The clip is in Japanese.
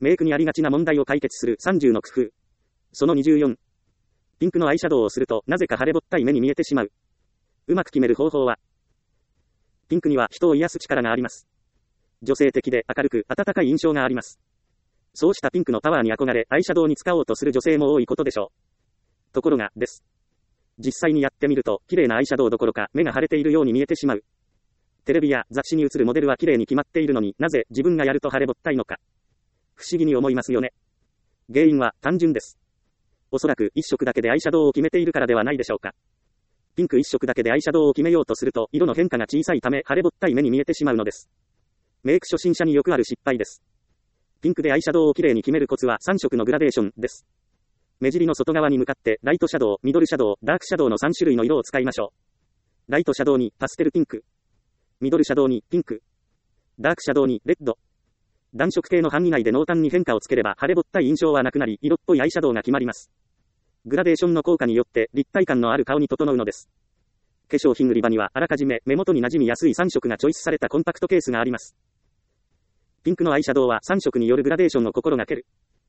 メイクにありがちな問題を解決する30の工夫。その24。ピンクのアイシャドウをすると、なぜか腫れぼったい目に見えてしまう。うまく決める方法は、ピンクには人を癒す力があります。女性的で明るく温かい印象があります。そうしたピンクのパワーに憧れ、アイシャドウに使おうとする女性も多いことでしょう。ところが、です。実際にやってみると、綺麗なアイシャドウどころか、目が腫れているように見えてしまう。テレビや雑誌に映るモデルは綺麗に決まっているのになぜ自分がやると腫れぼったいのか。不思議に思いますよね。原因は単純です。おそらく一色だけでアイシャドウを決めているからではないでしょうか。ピンク一色だけでアイシャドウを決めようとすると、色の変化が小さいため腫れぼったい目に見えてしまうのです。メイク初心者によくある失敗です。ピンクでアイシャドウをきれいに決めるコツは3色のグラデーションです。目尻の外側に向かってライトシャドウ、ミドルシャドウ、ダークシャドウの3種類の色を使いましょう。ライトシャドウにパステルピンク。ミドルシャドウにピンク。ダークシャドウにレッド。暖色系の範囲内で濃淡に変化をつければ腫れぼったい印象はなくなり、色っぽいアイシャドウが決まります。グラデーションの効果によって立体感のある顔に整うのです。化粧品売り場にはあらかじめ目元に馴染みやすい3色がチョイスされたコンパクトケースがあります。ピンクのアイシャドウは3色によるグラデーションを心がける。